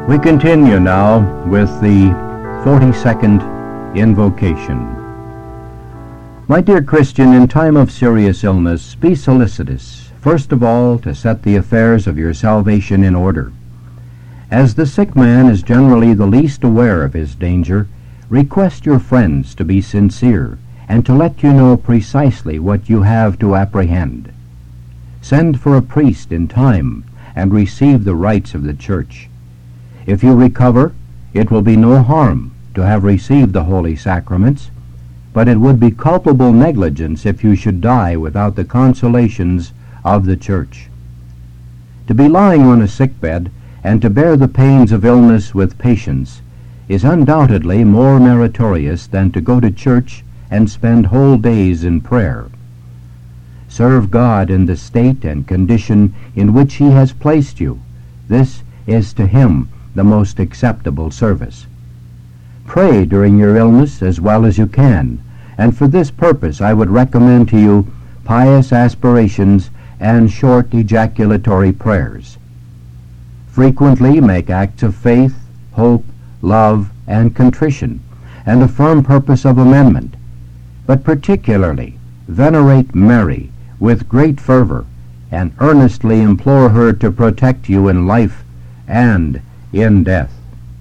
We continue now with the 42nd invocation. My dear Christian, in time of serious illness, be solicitous, first of all, to set the affairs of your salvation in order. As the sick man is generally the least aware of his danger, request your friends to be sincere and to let you know precisely what you have to apprehend. Send for a priest in time and receive the rites of the Church. If you recover, it will be no harm to have received the holy sacraments, but it would be culpable negligence if you should die without the consolations of the Church. To be lying on a sickbed and to bear the pains of illness with patience is undoubtedly more meritorious than to go to church and spend whole days in prayer. Serve God in the state and condition in which He has placed you. This is to Him the most acceptable service. Pray during your illness as well as you can, and for this purpose I would recommend to you pious aspirations and short ejaculatory prayers. Frequently make acts of faith, hope, love, and contrition, and a firm purpose of amendment, but particularly venerate Mary with great fervor, and earnestly implore her to protect you in life and in death.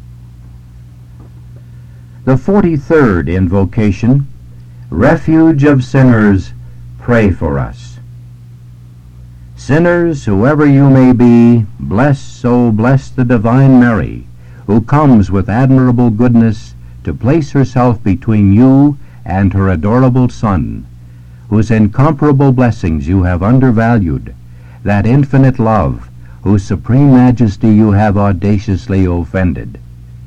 The 43rd invocation, Refuge of Sinners, pray for us. Sinners, whoever you may be, bless the Divine Mary, who comes with admirable goodness to place herself between you and her adorable Son, whose incomparable blessings you have undervalued, that infinite love, whose supreme majesty you have audaciously offended.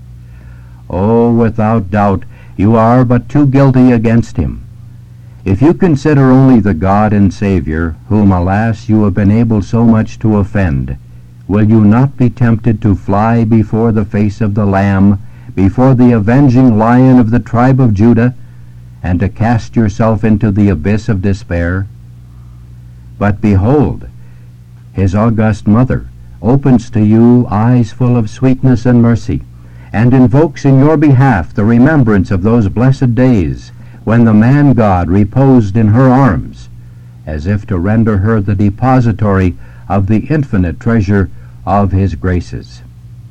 Oh, without doubt, you are but too guilty against Him. If you consider only the God and Savior, whom, alas, you have been able so much to offend, will you not be tempted to fly before the face of the Lamb, before the avenging Lion of the tribe of Judah, and to cast yourself into the abyss of despair? But behold, His august Mother opens to you eyes full of sweetness and mercy, and invokes in your behalf the remembrance of those blessed days when the man-God reposed in her arms, as if to render her the depository of the infinite treasure of His graces.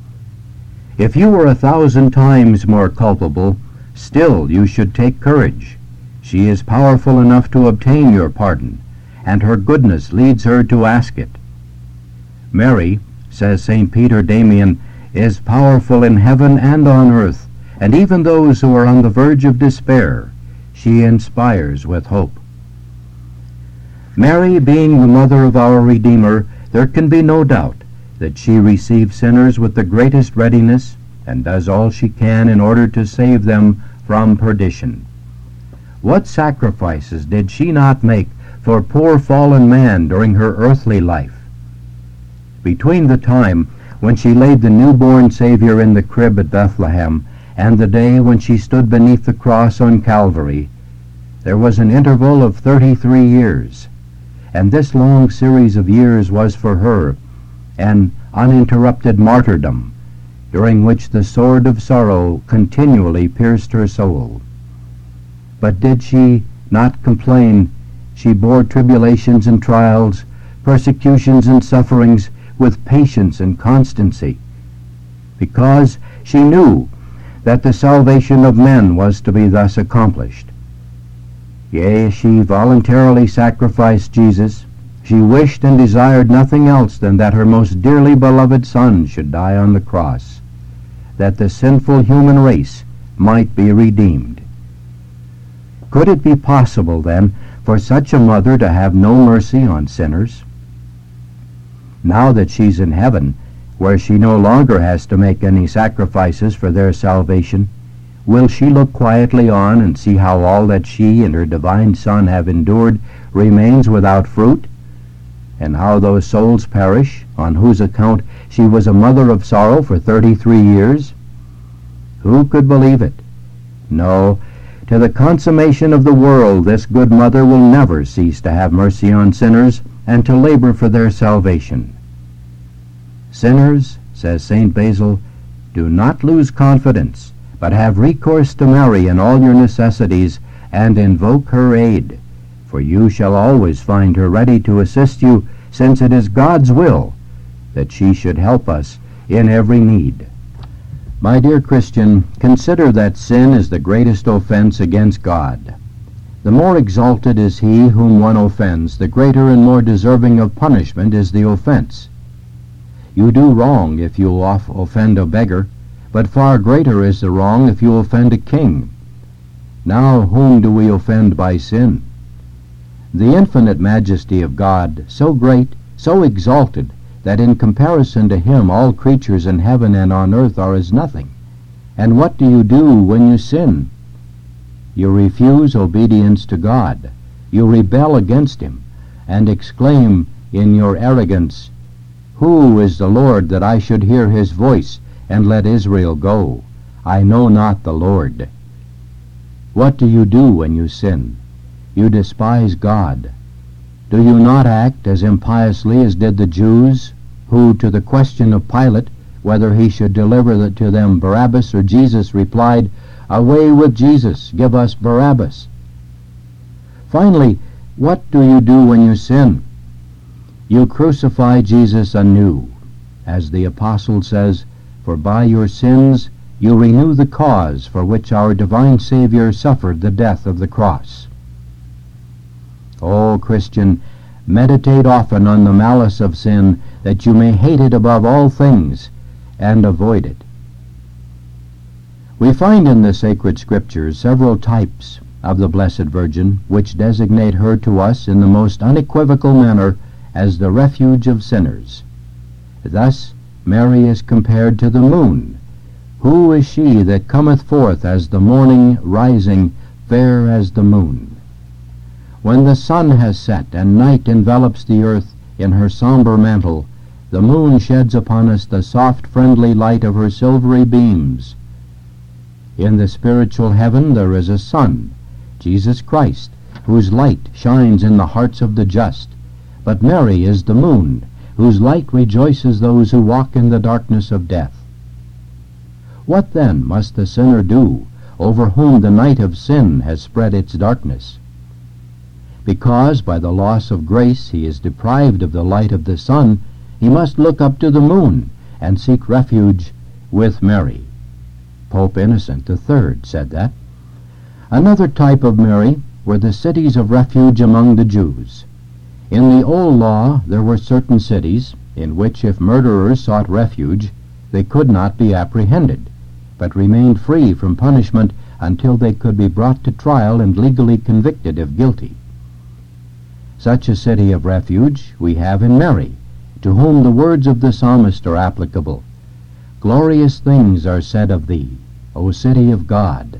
If you were 1,000 times more culpable, still you should take courage. She is powerful enough to obtain your pardon, and her goodness leads her to ask it. Mary, says St. Peter Damian, is powerful in heaven and on earth, and even those who are on the verge of despair, she inspires with hope. Mary, being the mother of our Redeemer, there can be no doubt that she receives sinners with the greatest readiness and does all she can in order to save them from perdition. What sacrifices did she not make for poor fallen man during her earthly life? Between the time when she laid the newborn Savior in the crib at Bethlehem and the day when she stood beneath the cross on Calvary, there was an interval of 33 years, and this long series of years was for her an uninterrupted martyrdom, during which the sword of sorrow continually pierced her soul. But did she not complain? She bore tribulations and trials, persecutions and sufferings with patience and constancy, because she knew that the salvation of men was to be thus accomplished. Yea, she voluntarily sacrificed Jesus. She wished and desired nothing else than that her most dearly beloved Son should die on the cross, that the sinful human race might be redeemed. Could it be possible, then, for such a mother to have no mercy on sinners? Now that she's in heaven, where she no longer has to make any sacrifices for their salvation, will she look quietly on and see how all that she and her divine Son have endured remains without fruit, and how those souls perish, on whose account she was a mother of sorrow for 33 years? Who could believe it? No, to the consummation of the world this good mother will never cease to have mercy on sinners and to labor for their salvation. Sinners, says St. Basil, Do not lose confidence, but have recourse to Mary in all your necessities, and invoke her aid, for you shall always find her ready to assist you, since it is God's will that she should help us in every need. My dear Christian, consider that sin is the greatest offense against God. The more exalted is he whom one offends, the greater and more deserving of punishment is the offense. You do wrong if you offend a beggar, but far greater is the wrong if you offend a king. Now whom do we offend by sin? The infinite majesty of God, so great, so exalted, that in comparison to him all creatures in heaven and on earth are as nothing. And what do you do when you sin? You refuse obedience to God. You rebel against him, and exclaim in your arrogance, "Who is the Lord that I should hear his voice, and let Israel go? I know not the Lord." What do you do when you sin? You despise God. Do you not act as impiously as did the Jews, who, to the question of Pilate, whether he should deliver to them Barabbas or Jesus, replied, "Away with Jesus, give us Barabbas"? Finally, what do you do when you sin? You crucify Jesus anew. As the apostle says, "For by your sins you renew the cause for which our divine Savior suffered the death of the cross." O Christian, meditate often on the malice of sin, that you may hate it above all things and avoid it. We find in the sacred scriptures several types of the Blessed Virgin, which designate her to us in the most unequivocal manner as the refuge of sinners. Thus Mary is compared to the moon. Who is she that cometh forth as the morning rising, fair as the moon? When the sun has set and night envelops the earth in her somber mantle, the moon sheds upon us the soft, friendly light of her silvery beams. In the spiritual heaven there is a sun, Jesus Christ, whose light shines in the hearts of the just. But Mary is the moon, whose light rejoices those who walk in the darkness of death. What then must the sinner do, over whom the night of sin has spread its darkness? Because by the loss of grace he is deprived of the light of the sun, he must look up to the moon and seek refuge with Mary. Pope Innocent III said that. Another type of Mary were the cities of refuge among the Jews. In the old law there were certain cities in which if murderers sought refuge, they could not be apprehended, but remained free from punishment until they could be brought to trial and legally convicted if guilty. Such a city of refuge we have in Mary, to whom the words of the psalmist are applicable. "Glorious things are said of thee, O city of God."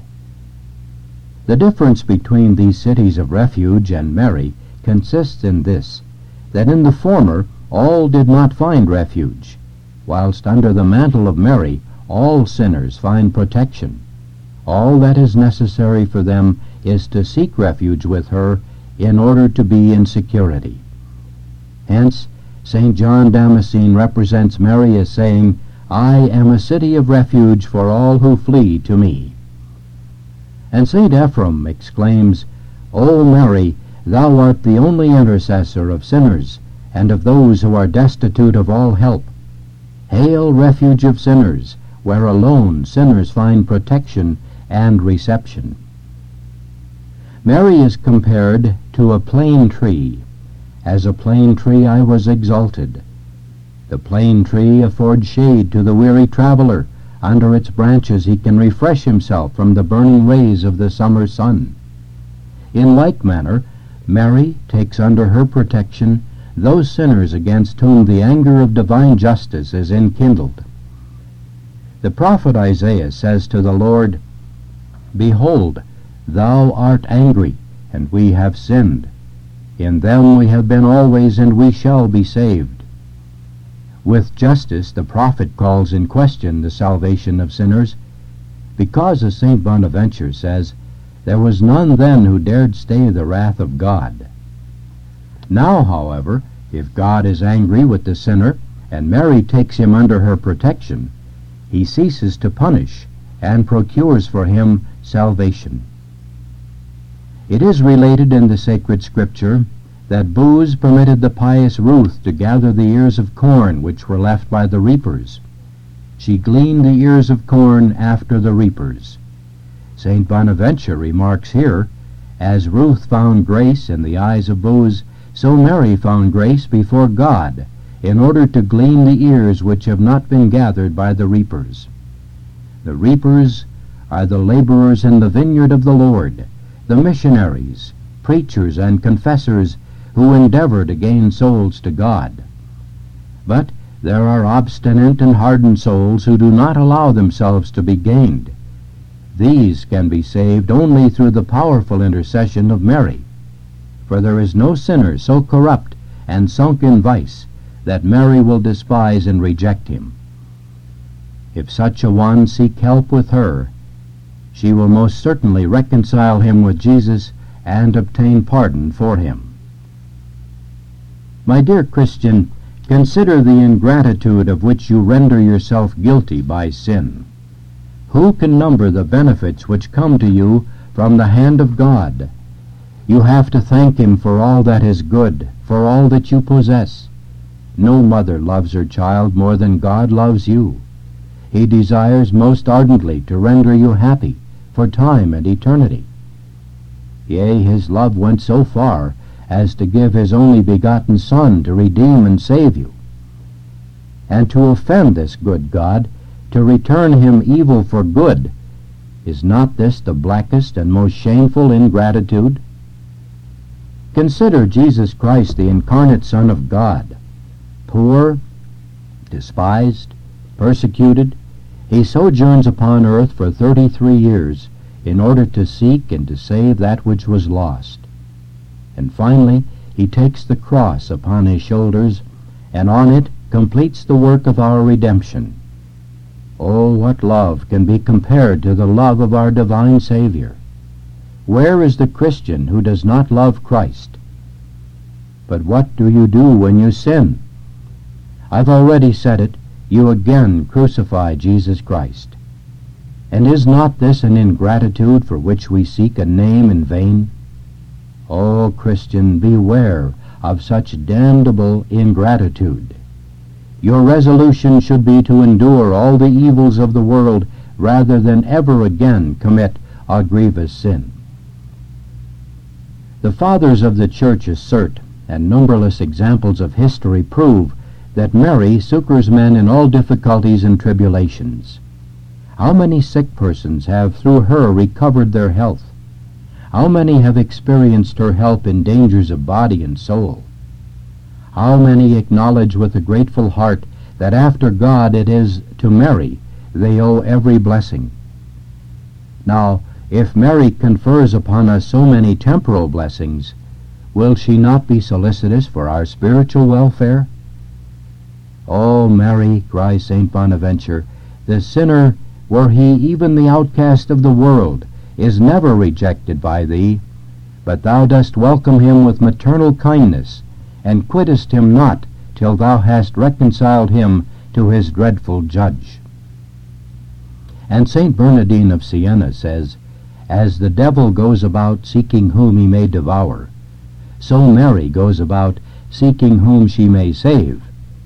The difference between these cities of refuge and Mary consists in this, that in the former all did not find refuge, whilst under the mantle of Mary all sinners find protection. All that is necessary for them is to seek refuge with her in order to be in security. Hence, St. John Damascene represents Mary as saying, "I am a city of refuge for all who flee to me." And St. Ephrem exclaims, "O Mary, thou art the only intercessor of sinners, and of those who are destitute of all help. Hail, refuge of sinners, where alone sinners find protection and reception." Mary is compared to a plane tree. "As a plane tree I was exalted." The plane tree affords shade to the weary traveler. Under its branches he can refresh himself from the burning rays of the summer sun. In like manner, Mary takes under her protection those sinners against whom the anger of divine justice is enkindled. The prophet Isaiah says to the Lord, "Behold, thou art angry, and we have sinned. In them we have been always, and we shall be saved." With justice the prophet calls in question the salvation of sinners, because, as St. Bonaventure says, there was none then who dared stay the wrath of God. Now, however, if God is angry with the sinner, and Mary takes him under her protection, he ceases to punish and procures for him salvation. It is related in the sacred scripture that Boaz permitted the pious Ruth to gather the ears of corn which were left by the reapers. She gleaned the ears of corn after the reapers. St. Bonaventure remarks here, as Ruth found grace in the eyes of Boaz, so Mary found grace before God, in order to glean the ears which have not been gathered by the reapers. The reapers are the laborers in the vineyard of the Lord, the missionaries, preachers, and confessors who endeavor to gain souls to God. But there are obstinate and hardened souls who do not allow themselves to be gained. These can be saved only through the powerful intercession of Mary, for there is no sinner so corrupt and sunk in vice that Mary will despise and reject him. If such a one seek help with her, she will most certainly reconcile him with Jesus and obtain pardon for him. My dear Christian, consider the ingratitude of which you render yourself guilty by sin. Who can number the benefits which come to you from the hand of God? You have to thank Him for all that is good, for all that you possess. No mother loves her child more than God loves you. He desires most ardently to render you happy for time and eternity. Yea, His love went so far as to give His only begotten Son to redeem and save you. And to offend this good God, to return Him evil for good, is not this the blackest and most shameful ingratitude? Consider Jesus Christ, the incarnate Son of God. Poor, despised, persecuted, He sojourns upon earth for 33 years in order to seek and to save that which was lost. And finally, He takes the cross upon His shoulders, and on it completes the work of our redemption. Oh, what love can be compared to the love of our divine Savior? Where is the Christian who does not love Christ? But what do you do when you sin? I've already said it, you again crucify Jesus Christ. And is not this an ingratitude for which we seek a name in vain? Oh, Christian, beware of such damnable ingratitude. Your resolution should be to endure all the evils of the world rather than ever again commit a grievous sin. The fathers of the Church assert, and numberless examples of history prove, that Mary succors men in all difficulties and tribulations. How many sick persons have through her recovered their health? How many have experienced her help in dangers of body and soul? How many acknowledge with a grateful heart that after God it is to Mary they owe every blessing? Now, if Mary confers upon us so many temporal blessings, will she not be solicitous for our spiritual welfare? O Mary, cries St. Bonaventure, the sinner, were he even the outcast of the world, is never rejected by thee, but thou dost welcome him with maternal kindness, and quittest him not till thou hast reconciled him to his dreadful judge. And St. Bernardine of Siena says, as the devil goes about seeking whom he may devour, so Mary goes about seeking whom she may save.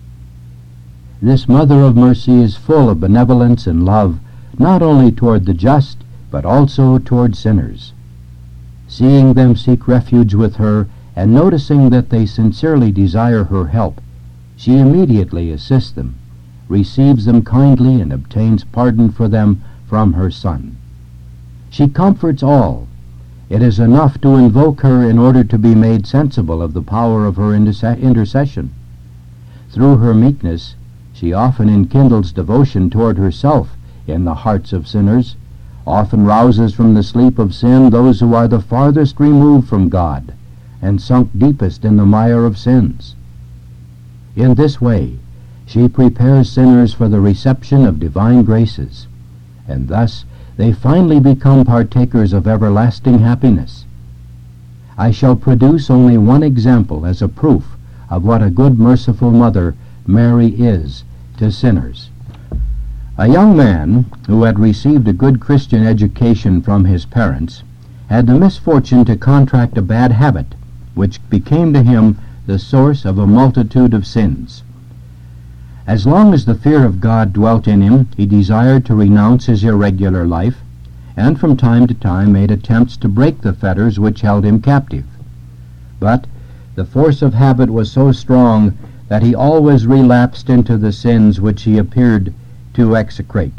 This Mother of Mercy is full of benevolence and love, not only toward the just, but also toward sinners. Seeing them seek refuge with her, and noticing that they sincerely desire her help, she immediately assists them, receives them kindly, and obtains pardon for them from her Son. She comforts all. It is enough to invoke her in order to be made sensible of the power of her intercession. Through her meekness, she often enkindles devotion toward herself in the hearts of sinners, often rouses from the sleep of sin those who are the farthest removed from God, and sunk deepest in the mire of sins. In this way, she prepares sinners for the reception of divine graces, and thus they finally become partakers of everlasting happiness. I shall produce only one example as a proof of what a good, merciful mother Mary is to sinners. A young man who had received a good Christian education from his parents had the misfortune to contract a bad habit, which became to him the source of a multitude of sins. As long as the fear of God dwelt in him, he desired to renounce his irregular life, and from time to time made attempts to break the fetters which held him captive. But the force of habit was so strong that he always relapsed into the sins which he appeared to execrate.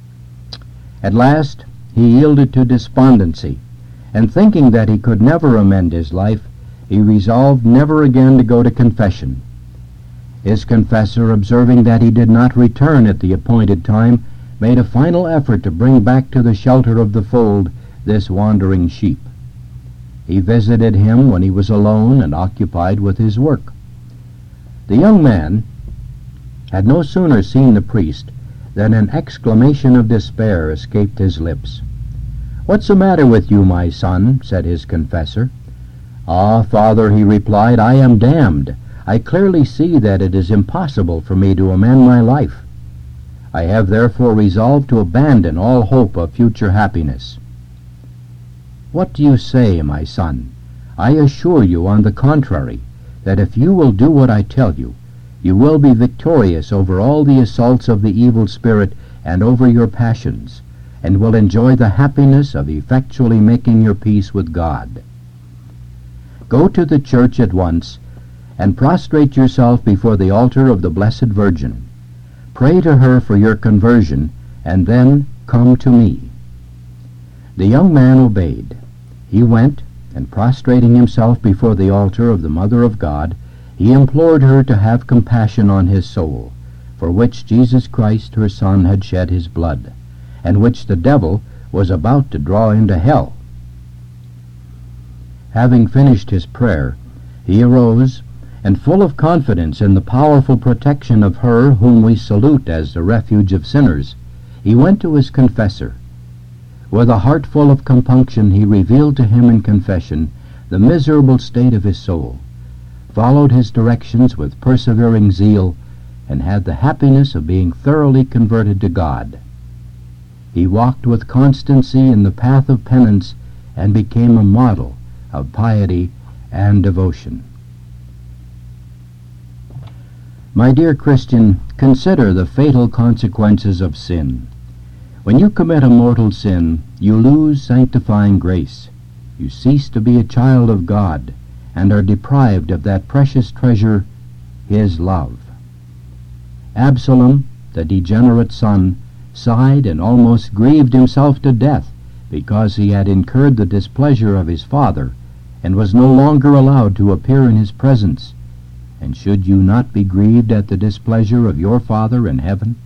At last he yielded to despondency, and thinking that he could never amend his life, he resolved never again to go to confession. His confessor, observing that he did not return at the appointed time, made a final effort to bring back to the shelter of the fold this wandering sheep. He visited him when he was alone and occupied with his work. The young man had no sooner seen the priest than an exclamation of despair escaped his lips. "What's the matter with you, my son?" said his confessor. "Ah, Father," he replied, "I am damned. I clearly see that it is impossible for me to amend my life. I have therefore resolved to abandon all hope of future happiness." "What do you say, my son? I assure you, on the contrary, that if you will do what I tell you, you will be victorious over all the assaults of the evil spirit and over your passions, and will enjoy the happiness of effectually making your peace with God. Go to the church at once, and prostrate yourself before the altar of the Blessed Virgin. Pray to her for your conversion, and then come to me." The young man obeyed. He went, and prostrating himself before the altar of the Mother of God, he implored her to have compassion on his soul, for which Jesus Christ, her Son, had shed his blood, and which the devil was about to draw into hell. Having finished his prayer, he arose, and full of confidence in the powerful protection of her whom we salute as the refuge of sinners, he went to his confessor. With a heart full of compunction he revealed to him in confession the miserable state of his soul, followed his directions with persevering zeal, and had the happiness of being thoroughly converted to God. He walked with constancy in the path of penance and became a model of piety and devotion. My dear Christian, consider the fatal consequences of sin. When you commit a mortal sin, you lose sanctifying grace. You cease to be a child of God, and are deprived of that precious treasure, His love. Absalom, the degenerate son, sighed and almost grieved himself to death because he had incurred the displeasure of his father and was no longer allowed to appear in his presence. And should you not be grieved at the displeasure of your Father in heaven?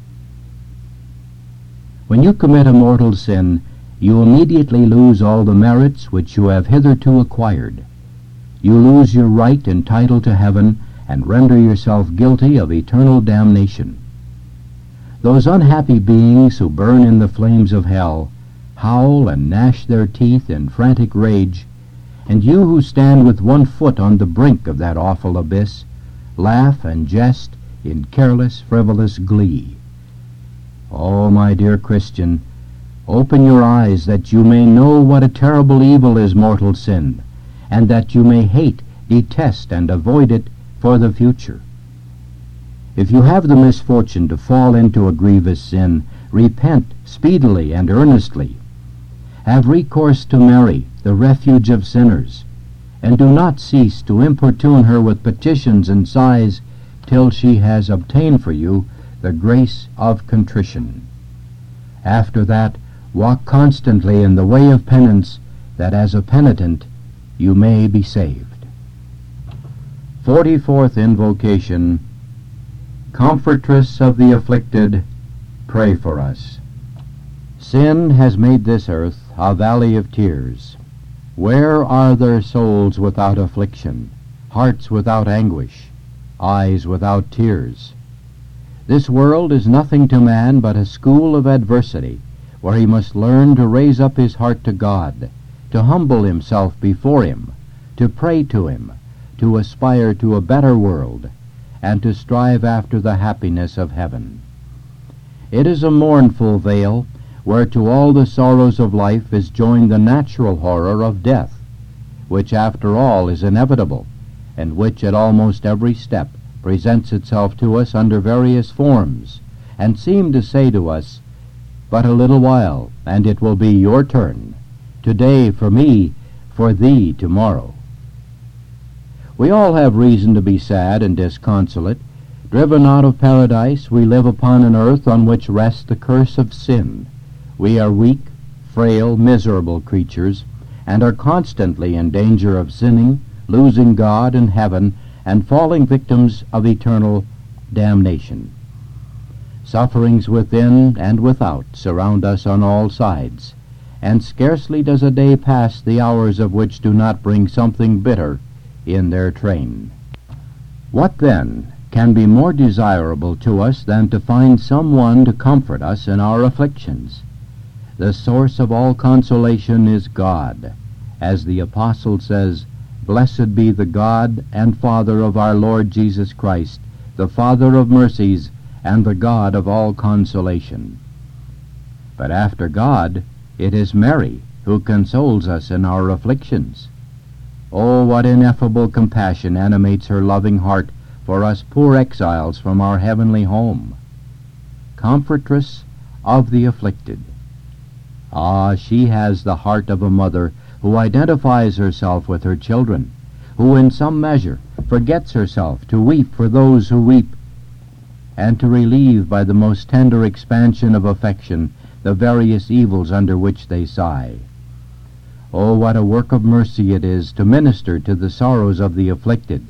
When you commit a mortal sin, you immediately lose all the merits which you have hitherto acquired. You lose your right and title to heaven, and render yourself guilty of eternal damnation. Those unhappy beings who burn in the flames of hell howl and gnash their teeth in frantic rage, and you who stand with one foot on the brink of that awful abyss laugh and jest in careless, frivolous glee. Oh, my dear Christian, open your eyes that you may know what a terrible evil is mortal sin, and that you may hate, detest, and avoid it for the future. If you have the misfortune to fall into a grievous sin, repent speedily and earnestly. Have recourse to Mary, the refuge of sinners, and do not cease to importune her with petitions and sighs till she has obtained for you the grace of contrition. After that, walk constantly in the way of penance, that as a penitent you may be saved. 44th Invocation. Comfortress of the afflicted, pray for us. Sin has made this earth a valley of tears. Where are there souls without affliction, hearts without anguish, eyes without tears? This world is nothing to man but a school of adversity, where he must learn to raise up his heart to God, to humble himself before Him, to pray to Him, to aspire to a better world, and to strive after the happiness of heaven. It is a mournful veil, where to all the sorrows of life is joined the natural horror of death, which after all is inevitable, and which at almost every step presents itself to us under various forms, and seems to say to us, "But a little while, and it will be your turn. Today for me, for thee tomorrow." We all have reason to be sad and disconsolate. Driven out of paradise, we live upon an earth on which rests the curse of sin. We are weak, frail, miserable creatures, and are constantly in danger of sinning, losing God and heaven, and falling victims of eternal damnation. Sufferings within and without surround us on all sides, and scarcely does a day pass the hours of which do not bring something bitter in their train. What then can be more desirable to us than to find someone to comfort us in our afflictions? The source of all consolation is God. As the Apostle says, "Blessed be the God and Father of our Lord Jesus Christ, the Father of mercies, and the God of all consolation." But after God, it is Mary who consoles us in our afflictions. Oh, what ineffable compassion animates her loving heart for us poor exiles from our heavenly home. Comfortress of the afflicted. Ah, she has the heart of a mother who identifies herself with her children, who in some measure forgets herself to weep for those who weep, and to relieve by the most tender expansion of affection the various evils under which they sigh. Oh, what a work of mercy it is to minister to the sorrows of the afflicted.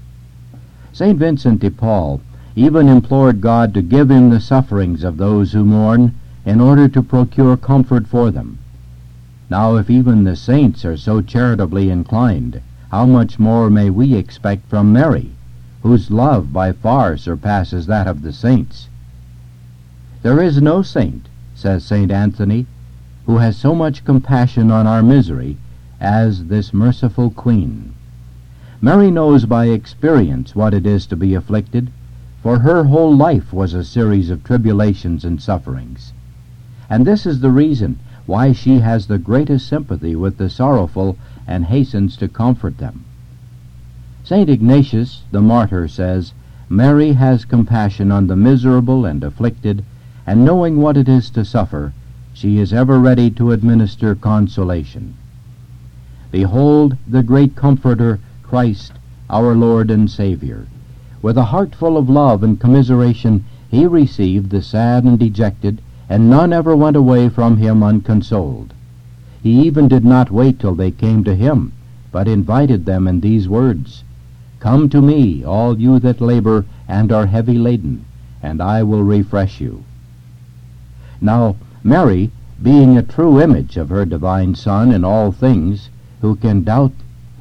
St. Vincent de Paul even implored God to give him the sufferings of those who mourn in order to procure comfort for them. Now, if even the saints are so charitably inclined, how much more may we expect from Mary, whose love by far surpasses that of the saints? There is no saint, says St. Anthony, who has so much compassion on our misery as this merciful Queen. Mary knows by experience what it is to be afflicted, for her whole life was a series of tribulations and sufferings. And this is the reason why she has the greatest sympathy with the sorrowful and hastens to comfort them. St. Ignatius, the martyr, says, "Mary has compassion on the miserable and afflicted, and knowing what it is to suffer, she is ever ready to administer consolation. Behold the great Comforter, Christ, our Lord and Savior. With a heart full of love and commiseration, he received the sad and dejected, and none ever went away from him unconsoled. He even did not wait till they came to him, but invited them in these words, 'Come to me, all you that labor and are heavy laden, and I will refresh you.'" Now, Mary, being a true image of her divine Son in all things, who can doubt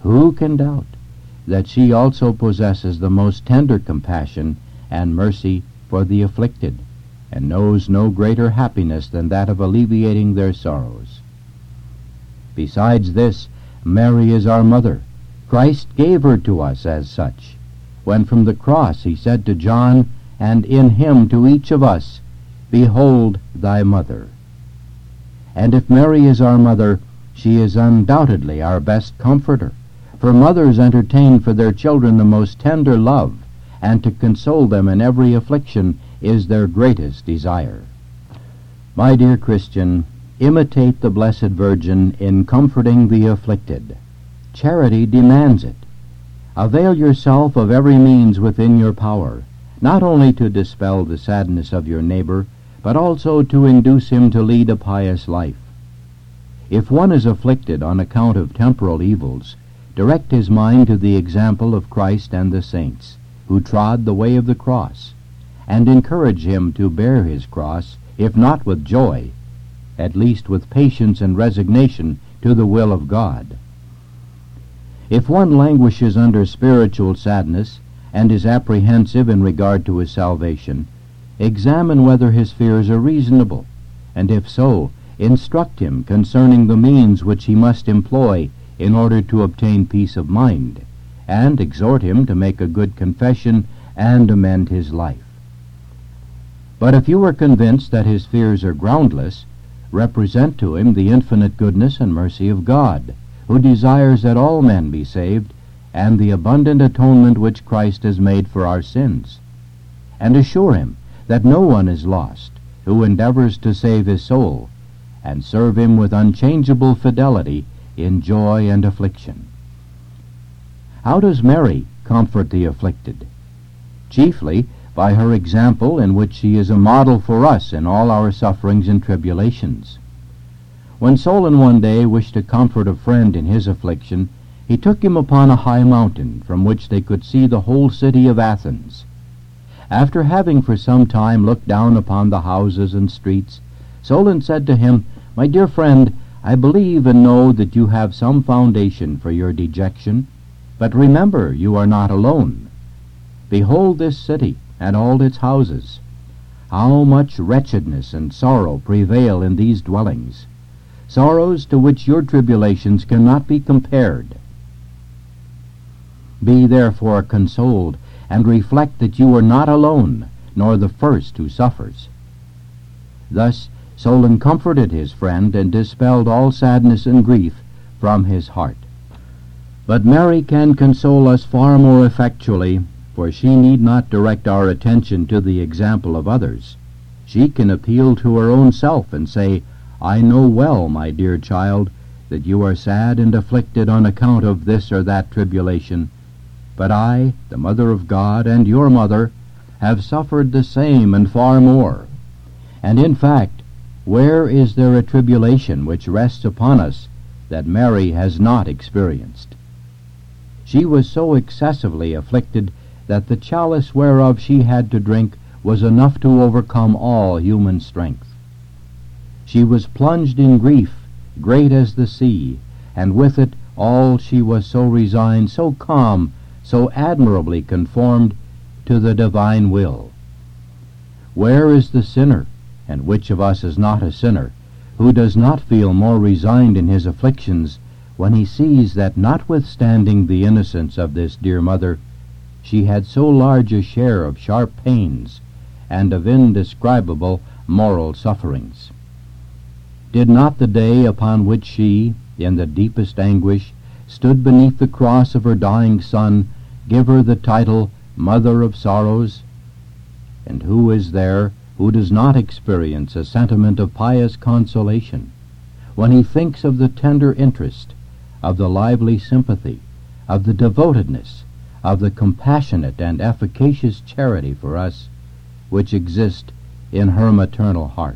that she also possesses the most tender compassion and mercy for the afflicted, and knows no greater happiness than that of alleviating their sorrows. Besides this, Mary is our mother. Christ gave her to us as such, when from the cross he said to John, and in him to each of us, "Behold thy mother." And if Mary is our mother, she is undoubtedly our best comforter, for mothers entertain for their children the most tender love, and to console them in every affliction is their greatest desire. My dear Christian, imitate the Blessed Virgin in comforting the afflicted. Charity demands it. Avail yourself of every means within your power, not only to dispel the sadness of your neighbor, but also to induce him to lead a pious life. If one is afflicted on account of temporal evils, direct his mind to the example of Christ and the saints, who trod the way of the cross, and encourage him to bear his cross, if not with joy, at least with patience and resignation to the will of God. If one languishes under spiritual sadness, and is apprehensive in regard to his salvation, examine whether his fears are reasonable, and if so, instruct him concerning the means which he must employ in order to obtain peace of mind, and exhort him to make a good confession and amend his life. But if you are convinced that his fears are groundless, represent to him the infinite goodness and mercy of God, who desires that all men be saved, and the abundant atonement which Christ has made for our sins. And assure him that no one is lost who endeavors to save his soul, and serve him with unchangeable fidelity in joy and affliction. How does Mary comfort the afflicted? Chiefly by her example, in which she is a model for us in all our sufferings and tribulations. When Solon one day wished to comfort a friend in his affliction, he took him upon a high mountain from which they could see the whole city of Athens. After having for some time looked down upon the houses and streets, Solon said to him, "My dear friend, I believe and know that you have some foundation for your dejection, but remember you are not alone. Behold this city and all its houses. How much wretchedness and sorrow prevail in these dwellings, sorrows to which your tribulations cannot be compared. Be therefore consoled, and reflect that you are not alone, nor the first who suffers." Thus Solon comforted his friend and dispelled all sadness and grief from his heart. But Mary can console us far more effectually, for she need not direct our attention to the example of others. She can appeal to her own self and say, "I know well, my dear child, that you are sad and afflicted on account of this or that tribulation, but I, the Mother of God and your mother, have suffered the same and far more. And in fact, where is there a tribulation which rests upon us that Mary has not experienced? She was so excessively afflicted that the chalice whereof she had to drink was enough to overcome all human strength. She was plunged in grief, great as the sea, and with it all she was so resigned, so calm, so admirably conformed to the divine will. Where is the sinner, and which of us is not a sinner, who does not feel more resigned in his afflictions when he sees that, notwithstanding the innocence of this dear mother, she had so large a share of sharp pains and of indescribable moral sufferings? Did not the day upon which she, in the deepest anguish, stood beneath the cross of her dying Son, give her the title Mother of Sorrows? And who is there who does not experience a sentiment of pious consolation when he thinks of the tender interest, of the lively sympathy, of the devotedness, of the compassionate and efficacious charity for us which exist in her maternal heart?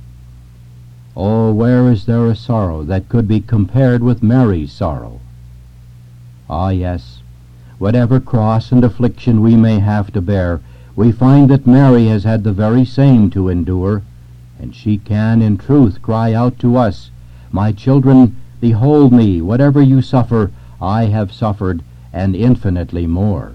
Oh, where is there a sorrow that could be compared with Mary's sorrow? Ah, yes, whatever cross and affliction we may have to bear, we find that Mary has had the very same to endure, and she can in truth cry out to us, "My children, behold me, whatever you suffer, I have suffered, and infinitely more."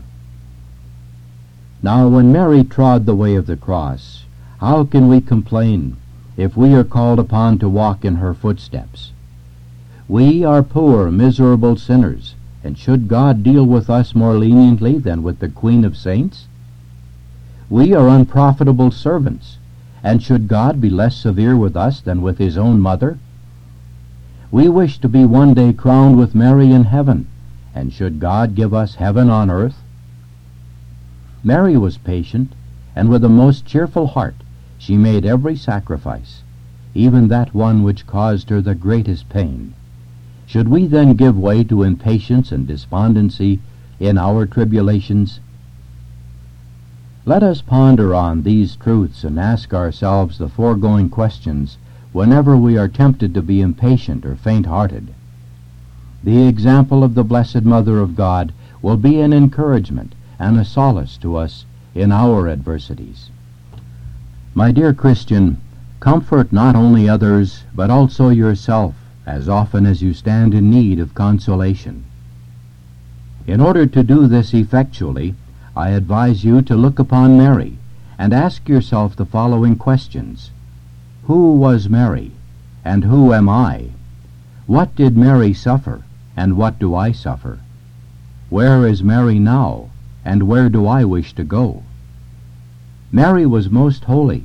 Now, when Mary trod the way of the cross, how can we complain if we are called upon to walk in her footsteps? We are poor, miserable sinners, and should God deal with us more leniently than with the Queen of Saints? We are unprofitable servants, and should God be less severe with us than with his own mother? We wish to be one day crowned with Mary in heaven, and should God give us heaven on earth? Mary was patient, and with a most cheerful heart she made every sacrifice, even that one which caused her the greatest pain. Should we then give way to impatience and despondency in our tribulations? Let us ponder on these truths and ask ourselves the foregoing questions whenever we are tempted to be impatient or faint-hearted. The example of the Blessed Mother of God will be an encouragement and a solace to us in our adversities. My dear Christian, comfort not only others, but also yourself as often as you stand in need of consolation. In order to do this effectually, I advise you to look upon Mary and ask yourself the following questions. Who was Mary, and who am I? What did Mary suffer, and what do I suffer? Where is Mary now, and where do I wish to go? Mary was most holy,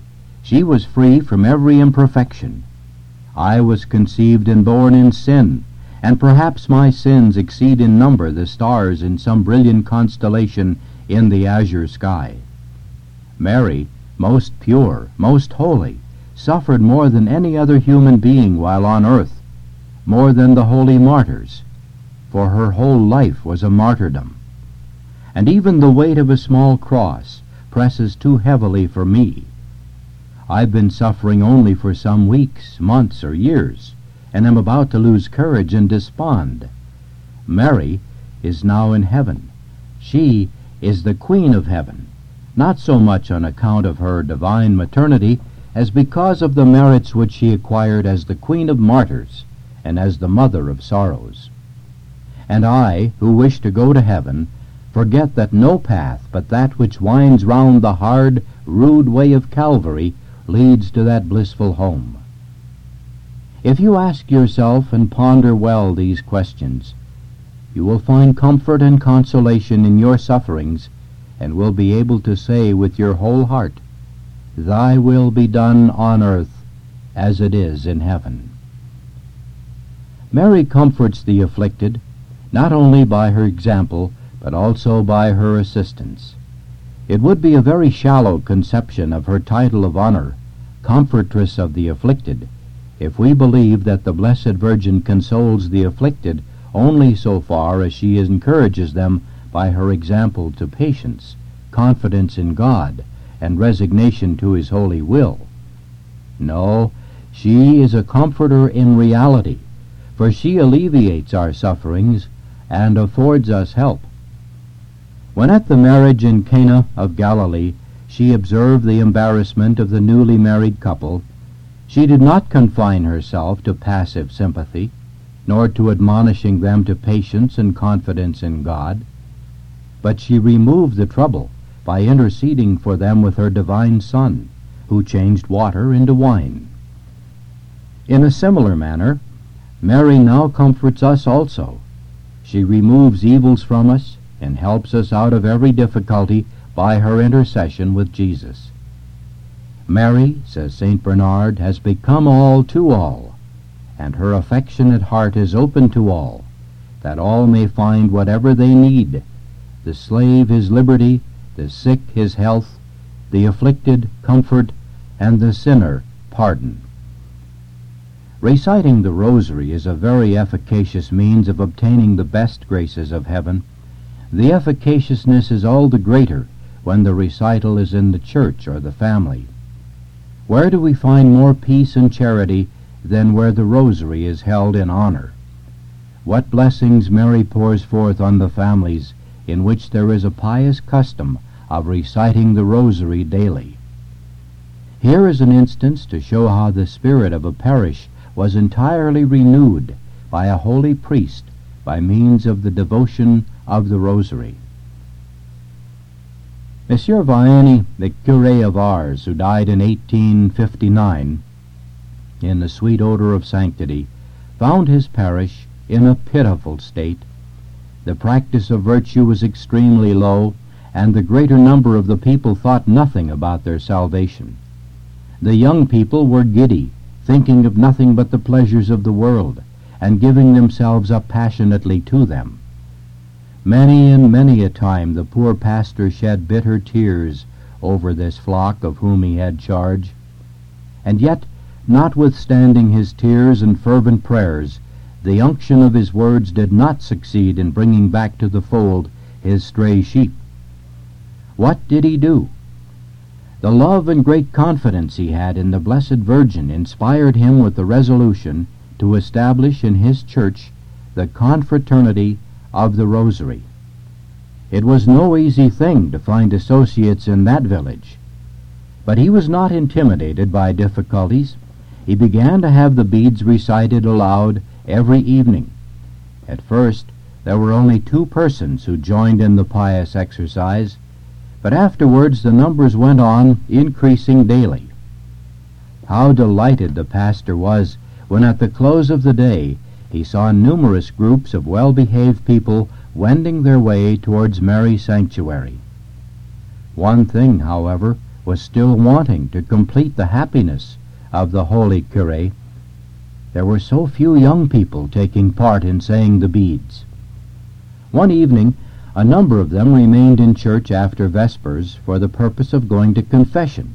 She was free from every imperfection. I was conceived and born in sin, and perhaps my sins exceed in number the stars in some brilliant constellation in the azure sky. Mary, most pure, most holy, suffered more than any other human being while on earth, more than the holy martyrs, for her whole life was a martyrdom. And even the weight of a small cross presses too heavily for me. I've been suffering only for some weeks, months, or years, and am about to lose courage and despond. Mary is now in heaven. She is the Queen of Heaven, not so much on account of her divine maternity as because of the merits which she acquired as the Queen of Martyrs and as the Mother of Sorrows. And I, who wish to go to heaven, forget that no path but that which winds round the hard, rude way of Calvary leads to that blissful home. If you ask yourself and ponder well these questions, you will find comfort and consolation in your sufferings, and will be able to say with your whole heart, "Thy will be done on earth as it is in heaven." Mary comforts the afflicted, not only by her example, but also by her assistance. It would be a very shallow conception of her title of honor, Comfortress of the Afflicted, if we believe that the Blessed Virgin consoles the afflicted only so far as she encourages them by her example to patience, confidence in God, and resignation to His holy will. No, she is a comforter in reality, for she alleviates our sufferings and affords us help. When at the marriage in Cana of Galilee she observed the embarrassment of the newly married couple, she did not confine herself to passive sympathy, nor to admonishing them to patience and confidence in God, but she removed the trouble by interceding for them with her divine Son, who changed water into wine. In a similar manner, Mary now comforts us also. She removes evils from us and helps us out of every difficulty by her intercession with Jesus. Mary, says St. Bernard, has become all to all, and her affectionate heart is open to all, that all may find whatever they need, the slave his liberty, the sick his health, the afflicted comfort, and the sinner pardon. Reciting the Rosary is a very efficacious means of obtaining the best graces of heaven. The efficaciousness is all the greater when the recital is in the church or the family. Where do we find more peace and charity than where the Rosary is held in honor? What blessings Mary pours forth on the families in which there is a pious custom of reciting the Rosary daily. Here is an instance to show how the spirit of a parish was entirely renewed by a holy priest by means of the devotion of the Rosary. Monsieur Vianney, the curé of Ars, who died in 1859 in the sweet odor of sanctity, found his parish in a pitiful state. The practice of virtue was extremely low, and the greater number of the people thought nothing about their salvation. The young people were giddy, thinking of nothing but the pleasures of the world, and giving themselves up passionately to them. Many and many a time the poor pastor shed bitter tears over this flock of whom he had charge. And yet, notwithstanding his tears and fervent prayers, the unction of his words did not succeed in bringing back to the fold his stray sheep. What did he do? The love and great confidence he had in the Blessed Virgin inspired him with the resolution to establish in his church the confraternity of the Rosary. It was no easy thing to find associates in that village, but he was not intimidated by difficulties. He began to have the beads recited aloud every evening. At first, there were only 2 persons who joined in the pious exercise, but afterwards the numbers went on increasing daily. How delighted the pastor was when at the close of the day he saw numerous groups of well-behaved people wending their way towards Mary's sanctuary. One thing, however, was still wanting to complete the happiness of the holy curé. There were so few young people taking part in saying the beads. One evening, a number of them remained in church after Vespers for the purpose of going to confession.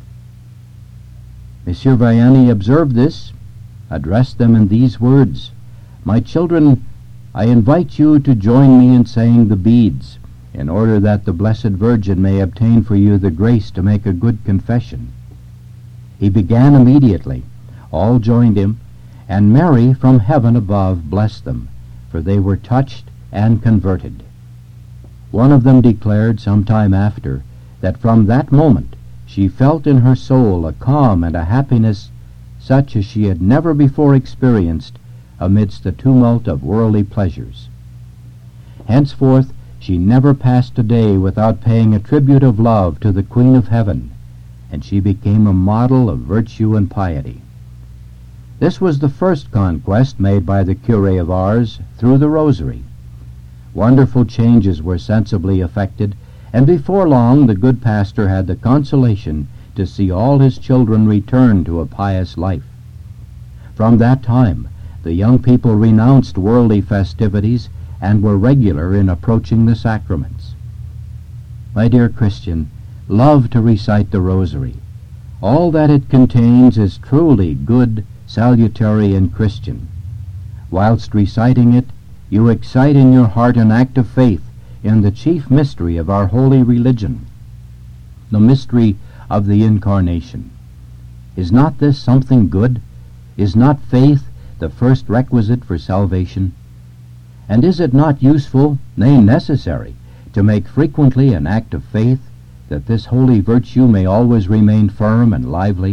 Monsieur Vianney observed this, addressed them in these words: "My children, I invite you to join me in saying the beads, in order that the Blessed Virgin may obtain for you the grace to make a good confession." He began immediately. All joined him, and Mary from heaven above blessed them, for they were touched and converted. One of them declared some time after that from that moment she felt in her soul a calm and a happiness such as she had never before experienced amidst the tumult of worldly pleasures. Henceforth she never passed a day without paying a tribute of love to the Queen of Heaven, and she became a model of virtue and piety. This was the first conquest made by the curé of Ars through the Rosary. Wonderful changes were sensibly effected, and before long the good pastor had the consolation to see all his children return to a pious life. From that time the young people renounced worldly festivities and were regular in approaching the sacraments. My dear Christian, love to recite the Rosary. All that it contains is truly good, salutary, and Christian. Whilst reciting it, you excite in your heart an act of faith in the chief mystery of our holy religion, the mystery of the Incarnation. Is not this something good? Is not faith the first requisite for salvation? And is it not useful, nay necessary, to make frequently an act of faith, that this holy virtue may always remain firm and lively?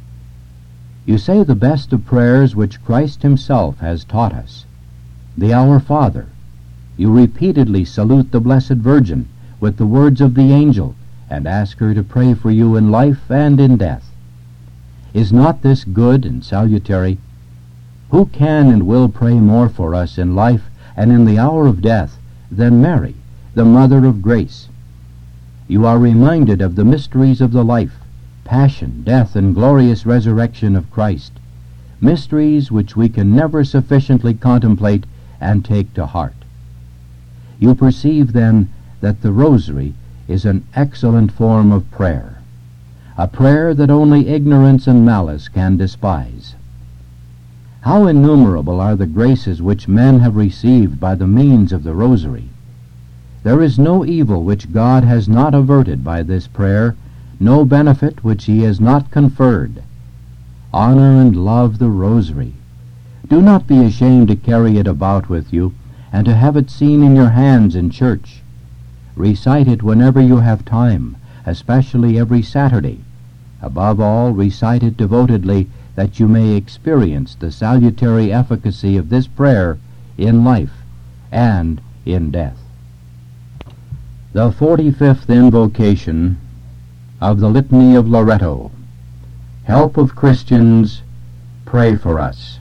You say the best of prayers which Christ himself has taught us, the Our Father. You repeatedly salute the Blessed Virgin with the words of the angel, and ask her to pray for you in life and in death. Is not this good and salutary? Who can and will pray more for us in life and in the hour of death than Mary, the Mother of Grace? You are reminded of the mysteries of the life, passion, death, and glorious resurrection of Christ, mysteries which we can never sufficiently contemplate and take to heart. You perceive then that the Rosary is an excellent form of prayer, a prayer that only ignorance and malice can despise. How innumerable are the graces which men have received by the means of the Rosary! There is no evil which God has not averted by this prayer, no benefit which he has not conferred. Honor and love the Rosary. Do not be ashamed to carry it about with you, and to have it seen in your hands in church. Recite it whenever you have time, especially every Saturday. Above all, recite it devotedly, that you may experience the salutary efficacy of this prayer in life and in death. The 45th Invocation of the Litany of Loretto. Help of Christians, pray for us.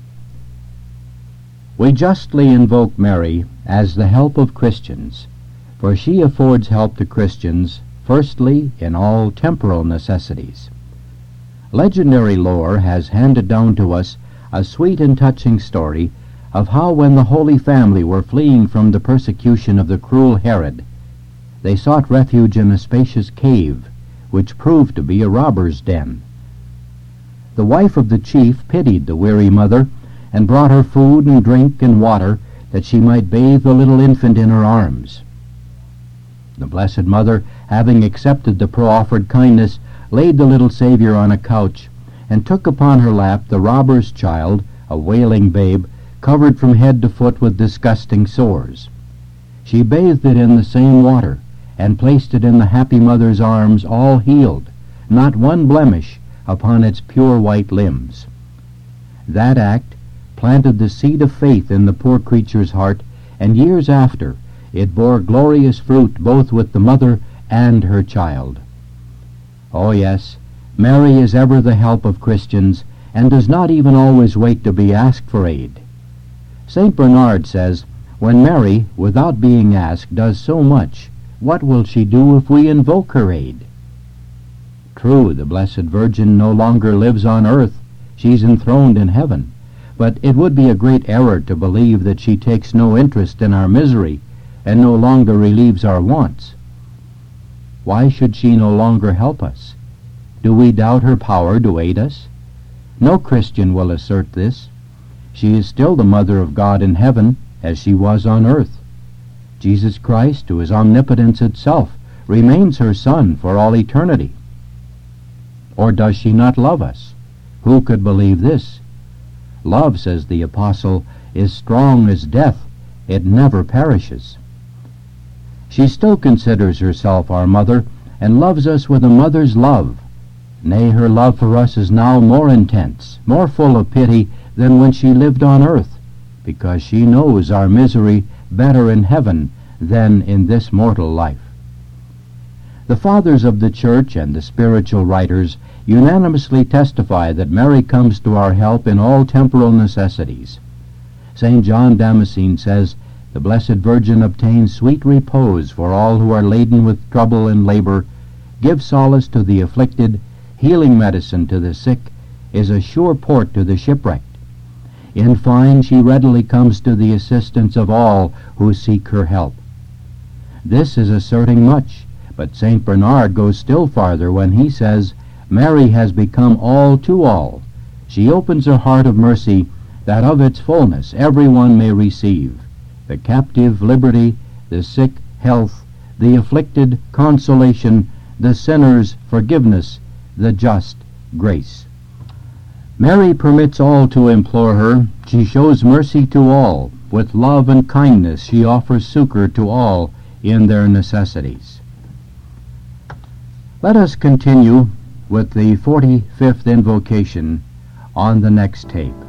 We justly invoke Mary as the help of Christians, for she affords help to Christians, firstly, in all temporal necessities. Legendary lore has handed down to us a sweet and touching story of how, when the Holy Family were fleeing from the persecution of the cruel Herod, they sought refuge in a spacious cave, which proved to be a robber's den. The wife of the chief pitied the weary mother, and brought her food and drink and water, that she might bathe the little infant in her arms. The Blessed Mother, having accepted the proffered kindness, laid the little Savior on a couch, and took upon her lap the robber's child, a wailing babe, covered from head to foot with disgusting sores. She bathed it in the same water, and placed it in the happy mother's arms, all healed, not one blemish upon its pure white limbs. That act planted the seed of faith in the poor creature's heart, and years after it bore glorious fruit both with the mother and her child. Oh yes, Mary is ever the help of Christians, and does not even always wait to be asked for aid. St. Bernard says, when Mary, without being asked, does so much, what will she do if we invoke her aid? True, the Blessed Virgin no longer lives on earth. She's enthroned in heaven. But it would be a great error to believe that she takes no interest in our misery and no longer relieves our wants. Why should she no longer help us? Do we doubt her power to aid us? No Christian will assert this. She is still the Mother of God in heaven, as she was on earth. Jesus Christ, who is omnipotence itself, remains her Son for all eternity. Or does she not love us? Who could believe this? Love, says the Apostle, is strong as death. It never perishes. She still considers herself our mother, and loves us with a mother's love. Nay, her love for us is now more intense, more full of pity than when she lived on earth, because she knows our misery better in heaven than in this mortal life. The fathers of the Church and the spiritual writers unanimously testify that Mary comes to our help in all temporal necessities. St. John Damascene says, "The Blessed Virgin obtains sweet repose for all who are laden with trouble and labor, gives solace to the afflicted, healing medicine to the sick, is a sure port to the shipwrecked. In fine, she readily comes to the assistance of all who seek her help." This is asserting much, but St. Bernard goes still farther when he says, "Mary has become all to all. She opens her heart of mercy, that of its fullness every one may receive. The captive liberty, the sick health, the afflicted consolation, the sinners forgiveness, the just grace." Mary permits all to implore her. She shows mercy to all. With love and kindness she offers succor to all in their necessities. Let us continue with the 45th invocation on the next tape.